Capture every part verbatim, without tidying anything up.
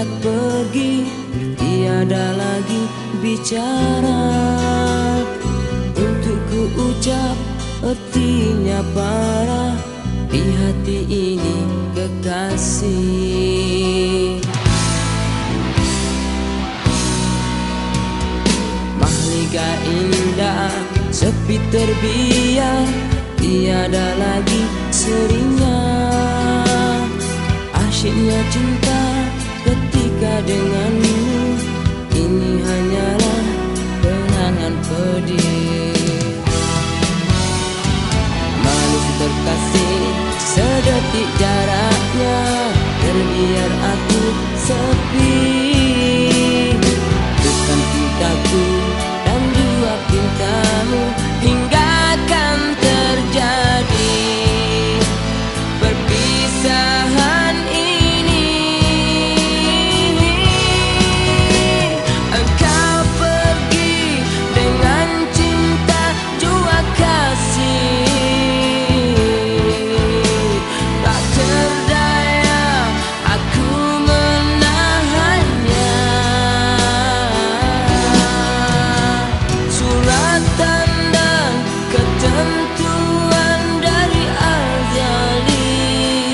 saat pergi tiada lagi bicara untuk ku ucap artinya parah di hati ini kekasih. Mahlika indah sepi terbiar, tiada lagi seringnya. Asyiknya cinta ketika denganmu, ini hanyalah kenangan pedih. Manis terkasih, sedetik jaraknya, terbiar aku sepi. Bukan cintaku dan dua pintamu hingga akan terjadi perpisahan ini. Engkau pergi dengan cinta jua kasih, tak terdaya aku menahannya. Suratan dan ketentuan dari azali,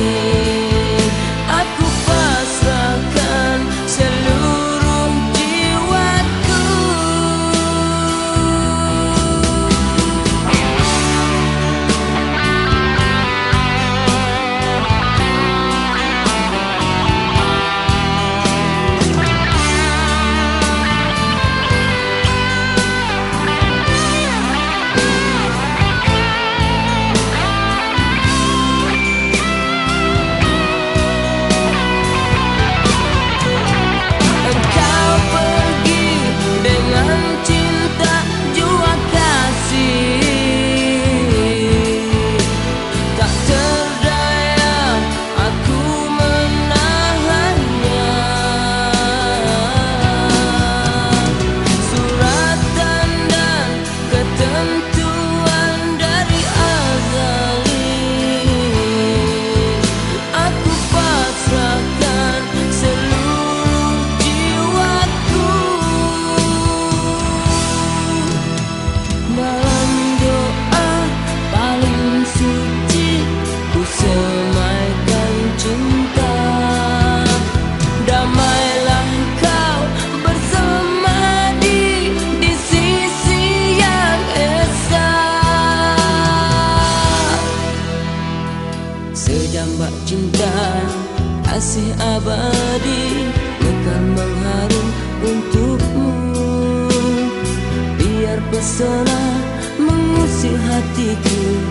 aku pasrahkan seluruh jiwaku. Engkau pergi dengan cinta jua kasih, tak terdaya aku menahannya. Suratan dan ketentuan dari azali, aku pasrahkan seluruh jiwaku. Dalam doa paling suci ku semaikan cinta, damailah kau bersemadi di sisi yang esa. Sejambak cinta kasih abadi mekar mengharum untukmu, biar pesona mengusir hatiku